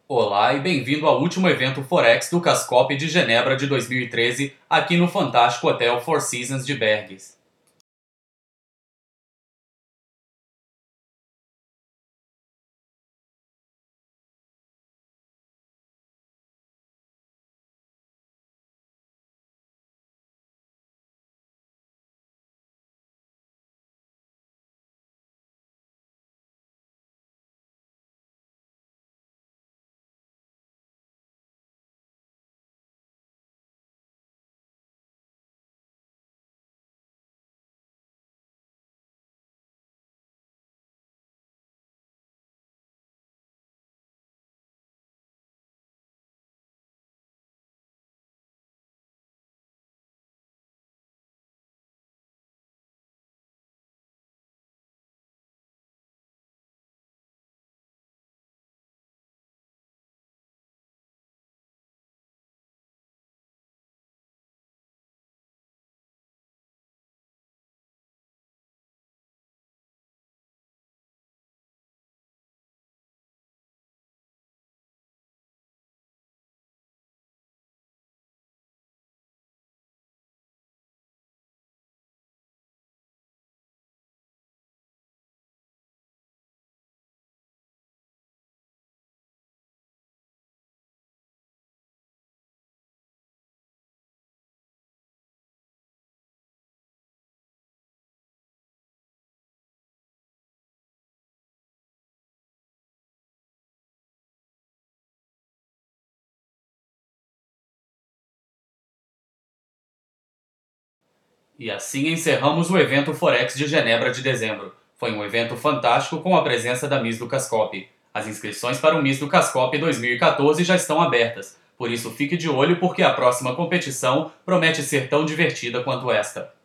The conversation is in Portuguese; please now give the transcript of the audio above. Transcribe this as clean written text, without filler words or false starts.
Olá e bem-vindo ao último evento Forex do Cascope de Genebra de 2013, aqui no fantástico Hotel Four Seasons de Bergues. E assim encerramos o evento Forex de Genebra de dezembro. Foi um evento fantástico com a presença da Miss do Cascope. As inscrições para o Miss do Cascope 2014 já estão abertas, por isso fique de olho porque a próxima competição promete ser tão divertida quanto esta.